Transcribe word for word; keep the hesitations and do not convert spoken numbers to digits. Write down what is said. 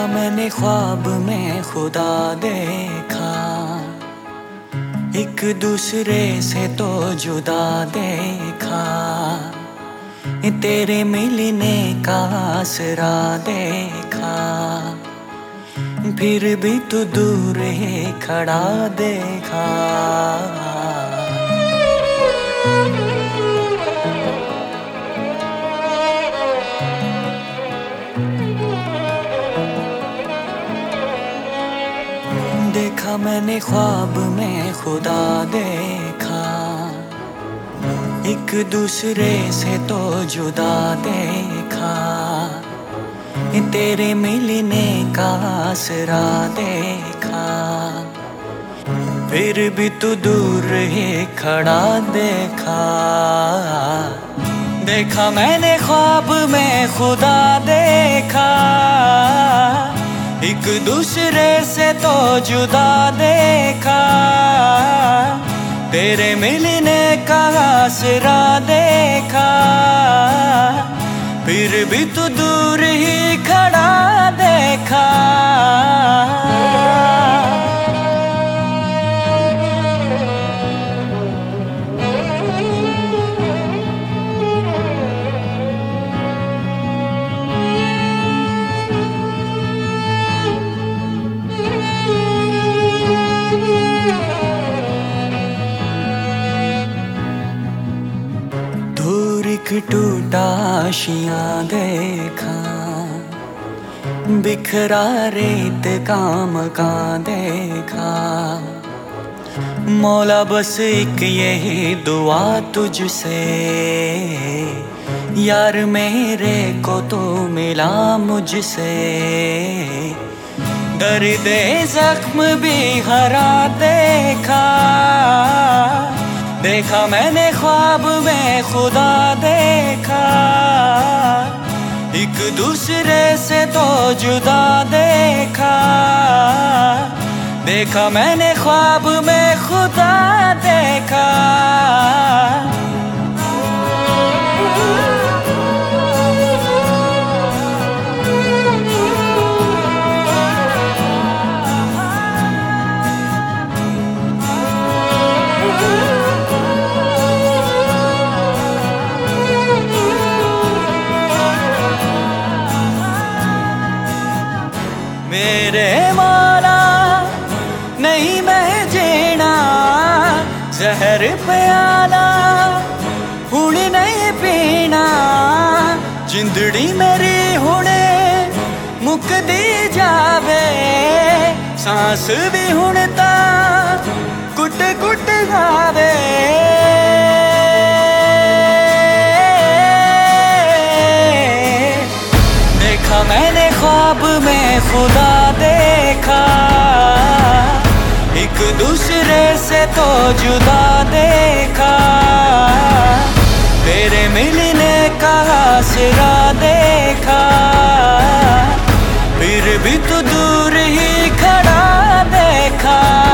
देखा मैंने ख्वाब में खुदा देखा, एक दूसरे से तो जुदा देखा, तेरे मिलने का आसरा देखा, फिर भी तू दूर ही खड़ा देखा। देखा मैंने ख्वाब में खुदा देखा, एक दूसरे से तो जुदा देखा, तेरे मिलने का आसरा देखा, फिर भी तू दूर ही खड़ा देखा। देखा मैंने ख्वाब में खुदा देखा, एक दूसरे से तो जुदा देखा, तेरे मिलने का आसरा देखा, फिर भी तू दूर ही खड़ा देखा। एक टूटा आशियाँ देखा, बिखरा रेत का मकान देखा, मौला बस एक यही दुआ तुझसे, यार मेरे को तो मिला मुझसे, दर्द जख्म भी हरा देखा। देखा मैंने ख्वाब में खुदा देखा, एक दूसरे से तो जुदा देखा, देखा मैंने ख्वाब में खुदा देखा। मेरे मौला नहीं मैं जीना, जहर प्याला हुण नहीं पीना, जिंदड़ी मेरी हुणे मुक दी जावे, सांस भी हुण ता कुट कुट गावे। देखा मैंने ख्वाब में खुदा देखा, एक दूसरे से तो जुदा देखा, तेरे मिलने का आसरा देखा, फिर भी तू दूर ही खड़ा देखा।